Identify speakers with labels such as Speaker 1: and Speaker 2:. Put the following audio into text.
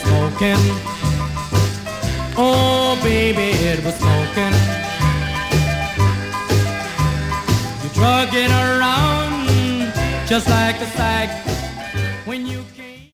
Speaker 1: smoking. Oh, baby, it was smoking. You drug it around just like a sag.